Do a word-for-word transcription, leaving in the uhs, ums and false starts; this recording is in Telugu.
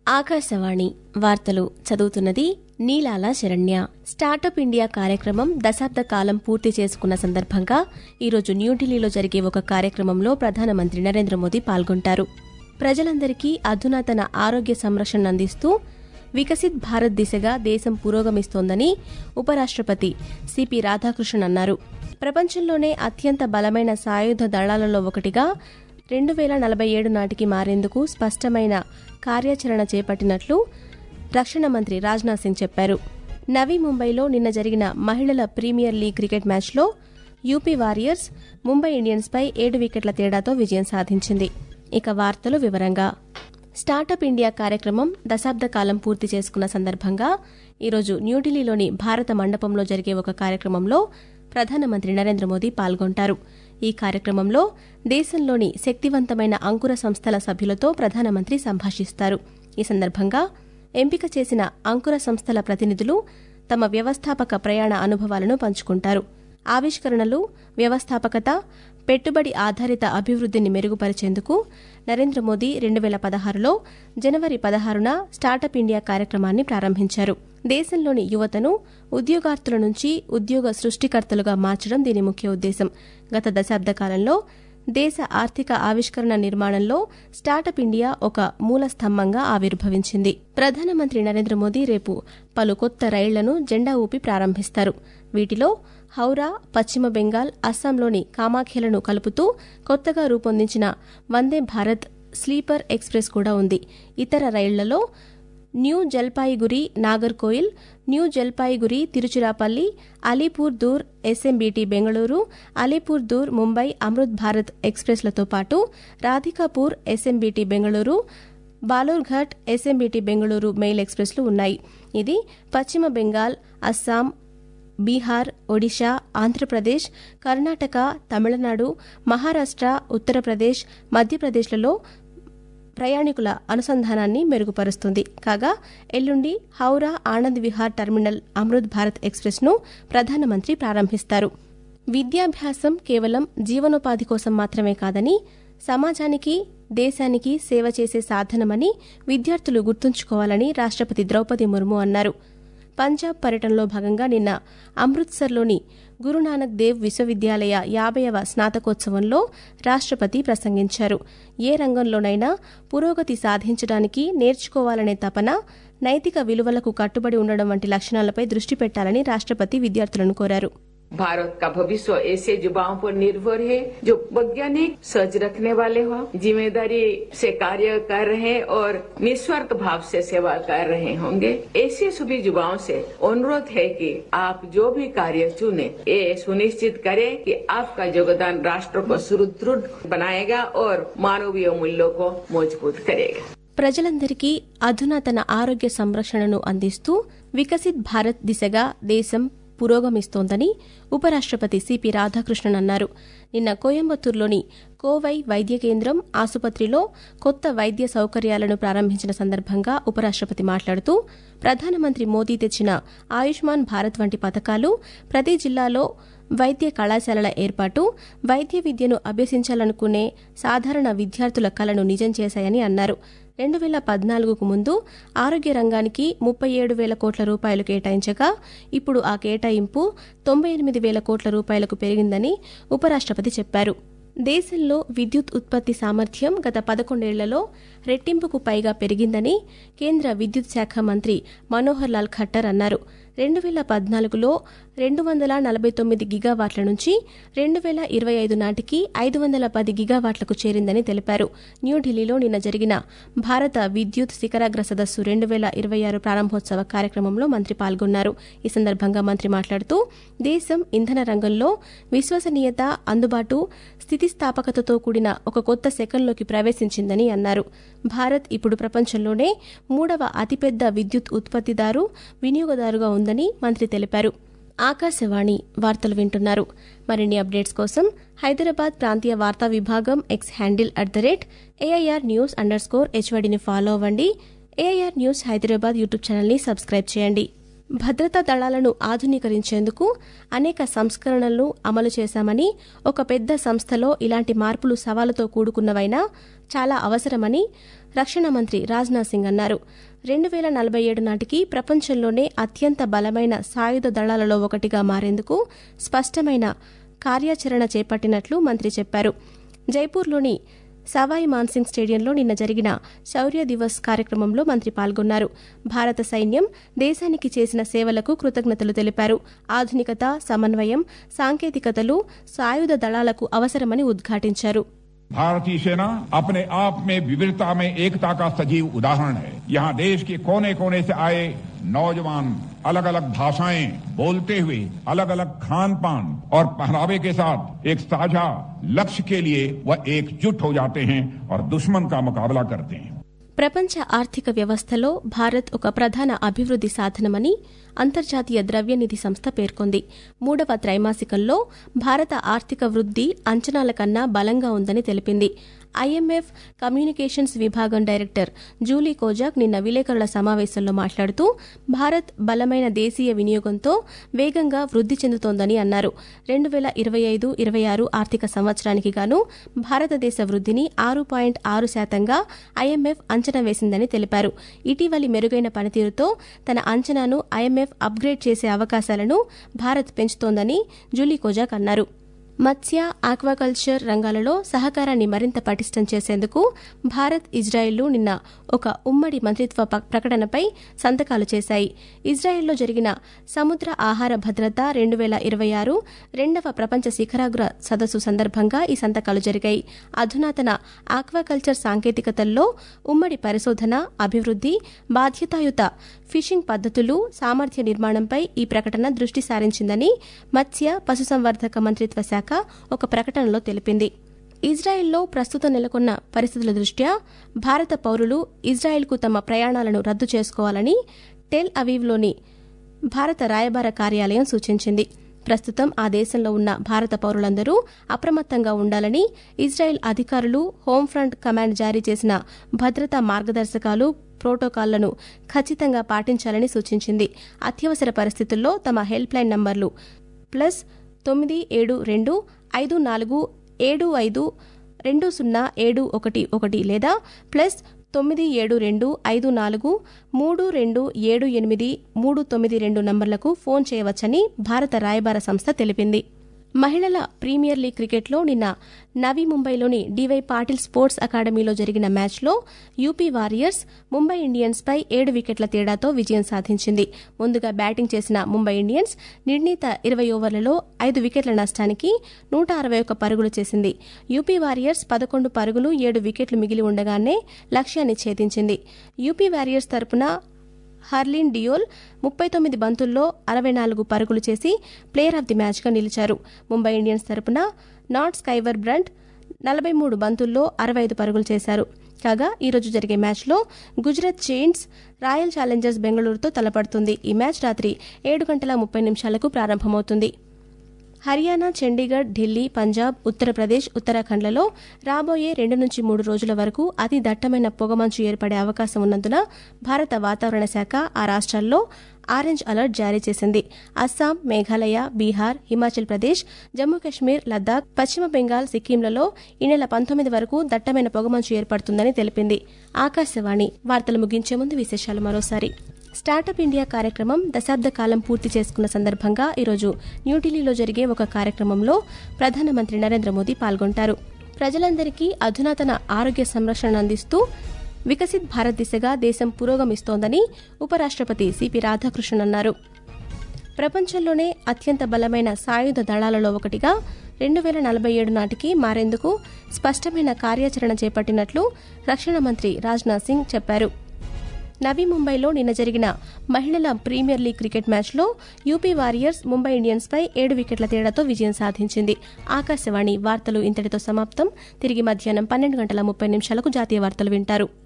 ఆకాశవాణి వార్తలు చదువుతున్నది నీలాల శరణ్య. స్టార్టప్ ఇండియా కార్యక్రమం దశాబ్ద కాలం పూర్తి చేసుకున్న సందర్భంగా ఈరోజు న్యూఢిల్లీలో జరిగే ఒక కార్యక్రమంలో ప్రధానమంత్రి నరేంద్ర మోదీ పాల్గొంటారు. ప్రజలందరికీ అధునాతన ఆరోగ్య సంరక్షణ అందిస్తూ వికసిత్ భారత్ దిశగా దేశం పురోగమిస్తోందని ఉపరాష్ట్రపతి సిపి రాధాకృష్ణన్ అన్నారు. ప్రపంచంలోనే అత్యంత బలమైన సాయుధ దళాలలో ఒకటిగా రెండు వేల నలభై ఏడు నాటికి మారేందుకు స్పష్టమైన కార్యాచరణ చేపట్టినట్లు రక్షణ మంత్రి రాజ్నాథ్ సింగ్ చెప్పారు. నవీ ముంబైలో నిన్న జరిగిన మహిళల ప్రీమియర్ లీగ్ క్రికెట్ మ్యాచ్లో యూపీ వారియర్స్ ముంబై ఇండియన్స్పై ఏడు వికెట్ల తేడాతో విజయం సాధించింది. ఇక వార్తలు వివరంగా. స్టార్టప్ ఇండియా కార్యక్రమం దశాబ్ద కాలం పూర్తి చేసుకున్న సందర్భంగా ఈరోజు న్యూఢిల్లీలోని భారత మండపంలో జరిగే ఒక కార్యక్రమంలో ప్రధానమంత్రి నరేంద్ర మోదీ పాల్గొంటారు. ఈ కార్యక్రమంలో దేశంలోని శక్తివంతమైన అంకుర సంస్థల సభ్యులతో ప్రధానమంత్రి సంభాషిస్తారు. ఈ సందర్భంగా ఎంపిక చేసిన అంకుర సంస్థల ప్రతినిధులు తమ వ్యవస్థాపక ప్రయాణ అనుభవాలను పంచుకుంటారు. ఆవిష్కరణలు, వ్యవస్థాపకత, పెట్టుబడి ఆధారిత అభివృద్ధిని మెరుగుపరిచేందుకు నరేంద్ర మోదీ రెండు వేల పదహారులో జనవరి పదహారున స్టార్టప్ ఇండియా కార్యక్రమాన్ని ప్రారంభించారు. దేశంలోని యువతను ఉద్యోగార్థుల నుంచి ఉద్యోగ సృష్టికర్తలుగా మార్చడం దీని ముఖ్య ఉద్దేశం. గత దశాబ్ద కాలంలో దేశ ఆర్థిక ఆవిష్కరణ నిర్మాణంలో స్టార్టప్ ఇండియా ఒక మూల స్తంభంగా ఆవిర్భవించింది. ప్రధానమంత్రి నరేంద్ర మోదీ రేపు పలు కొత్త రైళ్లను జెండా ఊపి ప్రారంభిస్తారు. వీటిలో హౌరా, పశ్చిమ బెంగాల్, అస్సాంలోని కామాఖ్యలను కలుపుతూ కొత్తగా రూపొందించిన వందే భారత్ స్లీపర్ ఎక్స్ప్రెస్ కూడా ఉంది. ఇతర రైళ్లలో New Jalpaiguri Nagercoil, New Jalpaiguri Tiruchirappalli, Alipurduar SMBT Bengaluru, Alipurduar Mumbai Amrit Bharat ఎక్స్ప్రెస్లతో పాటు Radhikapur SMBT Bengaluru, Balurghat SMBT Bengaluru Mail ఎక్స్ప్రెస్లు ఉన్నాయి. ఇది పశ్చిమ బెంగాల్, అస్సాం, బీహార్, ఒడిషా, ఆంధ్రప్రదేశ్, కర్ణాటక, తమిళనాడు, మహారాష్ట్ర, ఉత్తరప్రదేశ్, మధ్యప్రదేశ్లలో ప్రయాణికుల అనుసంధానాన్ని మెరుగుపరుస్తుంది. కాగా ఎల్లుండి హౌరా ఆనంద్ విహార్ టెర్మినల్ అమృత్ భారత్ ఎక్స్ప్రెస్ ను ప్రధానమంత్రి ప్రారంభిస్తారు. విద్యాభ్యాసం కేవలం జీవనోపాధి కోసం మాత్రమే కాదని, సమాజానికి, దేశానికి సేవ చేసే సాధనమని విద్యార్థులు గుర్తుంచుకోవాలని రాష్ట్రపతి ద్రౌపది ముర్ము అన్నారు. పంజాబ్ పర్యటనలో భాగంగా నిన్న అమృత్సర్లోని గురునానక్ దేవ్ విశ్వవిద్యాలయ యాభైవ స్నాతకోత్సవంలో రాష్ట్రపతి ప్రసంగించారు. ఏ రంగంలోనైనా పురోగతి సాధించడానికి నేర్చుకోవాలనే తపన, నైతిక విలువలకు కట్టుబడి ఉండడం వంటి లక్షణాలపై దృష్టి పెట్టాలని రాష్ట్రపతి విద్యార్థులను కోరారు. भारत का भविष्य ऐसे युवाओं पर निर्भर है जो वैज्ञानिक सोच रखने वाले हो, जिम्मेदारी से कार्य कर रहे और निस्वार्थ भाव से सेवा कर रहे होंगे. ऐसे सभी युवाओं से अनुरोध है कि आप जो भी कार्य चुने, ये सुनिश्चित करें कि आपका योगदान राष्ट्र को सुदृढ़ बनाएगा और मानवीय मूल्यों को मजबूत करेगा. ప్రజలందరికీ అధునాతన ఆరోగ్య సంరక్షణను అందిస్తూ వికసిత్ భారత్ దిశగా దేశం పురోగమిస్తోందని ఉపరాష్ట్రపతి సిపి రాధాకృష్ణన్ అన్నారు. నిన్న కోయంబత్తూరులోని కోవై వైద్య కేంద్రం, ఆసుపత్రిలో కొత్త వైద్య సౌకర్యాలను ప్రారంభించిన సందర్భంగా ఉపరాష్ట్రపతి మాట్లాడుతూ ప్రధానమంత్రి మోదీ తెచ్చిన ఆయుష్మాన్ భారత్ వంటి పథకాలు ప్రతి జిల్లాలో వైద్య కళాశాలల ఏర్పాటు, వైద్య విద్యను అభ్యసించాలనుకునే సాధారణ విద్యార్థుల కలను నిజం చేశాయని అన్నారు. రెండు వేల పద్నాలుగుకు ముందు ఆరోగ్య రంగానికి ముప్పై ఏడు వేల కోట్ల రూపాయలు కేటాయించగా ఇప్పుడు ఆ కేటాయింపు తొంభై ఎనిమిది వేల కోట్ల రూపాయలకు పెరిగిందని ఉపరాష్ట్రపతి చెప్పారు. దేశంలో విద్యుత్ ఉత్పత్తి సామర్థ్యం గత పదకొండేళ్లలో రెట్టింపుకు పైగా పెరిగిందని కేంద్ర విద్యుత్ శాఖ మంత్రి మనోహర్ లాల్ ఖట్టర్ అన్నారు. రెండు వేల పద్నాలుగులో రెండు వందల నలభై తొమ్మిది గిగావాట్ల నుంచి రెండు వేల ఇరవై ఐదు నాటికి ఐదు వందల పది గిగావాట్లకు చేరిందని తెలిపారు. న్యూఢిల్లీలో నిన్న జరిగిన భారత విద్యుత్ శిఖరాగ్ర సదస్సు రెండు వేల ఇరవై ఆరు ప్రారంభోత్సవ కార్యక్రమంలో మంత్రి పాల్గొన్నారు. ఈ సందర్భంగా మంత్రి మాట్లాడుతూ దేశం ఇంధన రంగంలో విశ్వసనీయత, అందుబాటు, స్థితిస్థాపకతతో కూడిన ఒక కొత్త శకంలోకి ప్రవేశించిందని అన్నారు. భారత్ ఇప్పుడు ప్రపంచంలోనే మూడవ అతిపెద్ద విద్యుత్ ఉత్పత్తిదారు, వినియోగదారుగా ఉందని మంత్రి తెలిపారు. ఆకాశవాణి వార్తలు వింటున్నారు. మరిన్ని అప్డేట్స్ కోసం హైదరాబాద్ ప్రాంతీయ వార్తా విభాగం X handle at the rate AIR news under score హెచ్వైడిని ఫాలో అవ్వండి. ఏఐఆర్ న్యూస్ హైదరాబాద్ యూట్యూబ్ ఛానల్ని సబ్స్క్రైబ్ చేయండి. భద్రతా దళాలను ఆధునీకరించేందుకు అనేక సంస్కరణలు అమలు చేశామని, ఒక పెద్ద సంస్థలో ఇలాంటి మార్పులు సవాలుతో కూడుకున్నవైనా చాలా అవసరమని రక్షణ మంత్రి రాజ్నాథ్ సింగ్ అన్నారు. రెండు వేల నలభై ఏడు నాటికి ప్రపంచంలోనే అత్యంత బలమైన సాయుధ దళాలలో ఒకటిగా మారేందుకు స్పష్టమైన కార్యాచరణ చేపట్టినట్లు మంత్రి చెప్పారు. జైపూర్లోని సవాయి మాన్సింగ్ స్టేడియంలో నిన్న జరిగిన శౌర్య దివస్ కార్యక్రమంలో మంత్రి పాల్గొన్నారు. భారత సైన్యం దేశానికి చేసిన సేవలకు కృతజ్ఞతలు తెలిపారు. ఆధునికత, సమన్వయం, సాంకేతికతలు సాయుధ దళాలకు అవసరమని ఉద్ఘాటించారు. भारतीय सेना अपने आप में विविधता में एकता का सजीव उदाहरण है. यहाँ देश के कोने कोने से आए नौजवान अलग अलग भाषाएं बोलते हुए अलग अलग खान पान और पहनावे के साथ एक साझा लक्ष्य के लिए वह एकजुट हो जाते हैं और दुश्मन का मुकाबला करते हैं. ప్రపంచ ఆర్థిక వ్యవస్థలో భారత్ ఒక ప్రధాన అభివృద్ది సాధనమని అంతర్జాతీయ ద్రవ్యనిధి సంస్థ పేర్కొంది. మూడవ త్రైమాసికంలో భారత ఆర్థిక వృద్ది అంచనాల కన్నా బలంగా ఉందని తెలిపింది. ఐఎంఎఫ్ కమ్యూనికేషన్స్ విభాగం డైరెక్టర్ జూలీ కోజాక్ నిన్న విలేకరుల సమావేశంలో మాట్లాడుతూ భారత్ బలమైన దేశీయ వినియోగంతో వేగంగా వృద్ది చెందుతోందని అన్నారు. రెండు వేల ఇరవై ఐదు ఇరవై ఆరు ఆర్థిక సంవత్సరానికి గాను భారతదేశ వృద్దిని ఆరు పాయింట్ ఆరు శాతంగా ఐఎంఎఫ్ అంచనా వేసిందని తెలిపారు. ఇటీవలి మెరుగైన పనితీరుతో తన అంచనాను ఐఎంఎఫ్ అప్గ్రేడ్ చేసే అవకాశాలను భారత్ పెంచుతోందని జూలీ కోజాక్ అన్నారు. మత్స్య, ఆక్వాకల్చర్ రంగాలలో సహకారాన్ని మరింత పటిష్టం చేసేందుకు భారత్, ఇజ్రాయెల్లు నిన్న ఒక ఉమ్మడి మంత్రిత్వ ప్రకటనపై సంతకాలు చేశాయి. ఇజ్రాయెల్లో జరిగిన సముద్ర ఆహార భద్రత రెండు వేల ఇరవై ఆరు రెండవ ప్రపంచ శిఖరాగ్ర సదస్సు సందర్భంగా ఈ సంతకాలు జరిగాయి. అధునాతన ఆక్వాకల్చర్ సాంకేతికతల్లో ఉమ్మడి పరిశోధన, అభివృద్ది, బాధ్యతాయుత ఫిషింగ్ పద్దతులు, సామర్థ్య నిర్మాణంపై ఈ ప్రకటన దృష్టి సారించిందని మత్స్య, పశుసంవర్ధక మంత్రిత్వ శాఖ ఒక ప్రకటనలో తెలిపింది. ఇజ్రాయెల్లో ప్రస్తుతం నెలకొన్న పరిస్థితుల దృష్ట్యా భారత పౌరులు ఇజ్రాయెల్కు తమ ప్రయాణాలను రద్దు చేసుకోవాలని టెల్ అవీవ్లోని భారత రాయబార కార్యాలయం సూచించింది. ప్రస్తుతం ఆ దేశంలో ఉన్న భారత పౌరులందరూ అప్రమత్తంగా ఉండాలని ఇజ్రాయెల్ అధికారులు హోంఫ్రంట్ కమాండ్ జారీ చేసిన భద్రతా మార్గదర్శకాలు, ప్రోటోకాల్లను ఖచ్చితంగా పాటించాలని సూచించింది. అత్యవసర పరిస్థితుల్లో తమ హెల్ప్ లైన్ నంబర్లు ప్లస్ తొమ్మిది ఏడు రెండు ఐదు నాలుగు ఏడు ఐదు రెండు సున్నా ఏడు ఒకటి ఒకటి లేదా ప్లస్ తొమ్మిది ఏడు రెండు ఐదు నాలుగు మూడు రెండు ఏడు ఎనిమిది మూడు తొమ్మిది రెండు నంబర్లకు ఫోన్ చేయవచ్చని భారత రాయబార సంస్థ తెలిపింది. మహిళల ప్రీమియర్ లీగ్ క్రికెట్లో నిన్న నవీ ముంబైలోని డివై పాటిల్ స్పోర్ట్స్ అకాడమీలో జరిగిన మ్యాచ్లో యూపీ వారియర్స్ ముంబై ఇండియన్స్ పై ఏడు వికెట్ల తేడాతో విజయం సాధించింది. ముందుగా బ్యాటింగ్ చేసిన ముంబై ఇండియన్స్ నిర్ణీత ఇరవై ఓవర్లలో ఐదు వికెట్ల నష్టానికి నూట అరవై ఒక్క పరుగులు చేసింది. యూపీ వారియర్స్ పదకొండు పరుగులు, ఏడు వికెట్లు మిగిలి ఉండగానే లక్ష్యాన్ని ఛేదించింది. యూపీ వారియర్స్ తరపున హర్లిన్ డియోల్ ముప్పై తొమ్మిది బంతుల్లో అరవై నాలుగు పరుగులు చేసి ప్లేయర్ ఆఫ్ ది మ్యాచ్గా నిలిచారు. ముంబై ఇండియన్స్ తరపున నాట్ స్కైవర్ బ్రంట్ నలభై మూడు బంతుల్లో అరవై ఐదు పరుగులు చేశారు. కాగా ఈరోజు జరిగే మ్యాచ్లో గుజరాత్ జైంట్స్ రాయల్ ఛాలెంజర్స్ బెంగళూరుతో తలపడుతుంది. ఈ మ్యాచ్ రాత్రి ఏడు గంటల ముప్పై నిమిషాలకు ప్రారంభమవుతుంది. హర్యానా, చండీగఢ్, ఢిల్లీ, పంజాబ్, ఉత్తరప్రదేశ్, ఉత్తరాఖండ్లలో రాబోయే రెండు నుంచి మూడు రోజుల వరకు అతి దట్టమైన పొగమంచు ఏర్పడే అవకాశం ఉన్నందున భారత వాతావరణ శాఖ ఆ రాష్ట్రాల్లో ఆరెంజ్ అలర్ట్ జారీ చేసింది. అస్సాం, మేఘాలయ, బీహార్, హిమాచల్ ప్రదేశ్, జమ్మూ కశ్మీర్, లద్దాఖ్, పశ్చిమ బెంగాల్, సిక్కింలలో ఈ నెల పంతొమ్మిది వరకు దట్టమైన పొగమంచు ఏర్పడుతుందని తెలిపింది. ఆకాశవాణి వార్తలు ముగించే ముందు విశేషాలు మరోసారి. స్టార్టప్ ఇండియా కార్యక్రమం దశాబ్ద కాలం పూర్తి చేసుకున్న సందర్భంగా ఈరోజు న్యూఢిల్లీలో జరిగే ఒక కార్యక్రమంలో ప్రధానమంత్రి నరేంద్ర మోదీ పాల్గొంటారు. ప్రజలందరికీ అధునాతన ఆరోగ్య సంరక్షణ అందిస్తూ వికసిత్ భారత్ దిశగా దేశం పురోగమిస్తోందని ఉపరాష్ట్రపతి సిపి రాధాకృష్ణన్ అన్నారు. ప్రపంచంలోనే అత్యంత బలమైన సాయుధ దళాలలో ఒకటిగా రెండు వేల నలభై ఏడు నాటికి మారేందుకు స్పష్టమైన కార్యాచరణ చేపట్టినట్లు రక్షణ మంత్రి రాజ్నాథ్ సింగ్ చెప్పారు. నవీ ముంబైలో నిన్న జరిగిన మహిళల ప్రీమియర్ లీగ్ క్రికెట్ మ్యాచ్లో యూపీ వారియర్స్ ముంబై ఇండియన్స్ పై ఏడు వికెట్ల తేడాతో విజయం సాధించింది. ఆకాశవాణి వార్తలు ఇంతటితో సమాప్తం. తిరిగి మధ్యాహ్నం పన్నెండు గంటల ముప్పై నిమిషాలకు జాతీయ వార్తలు వింటారు.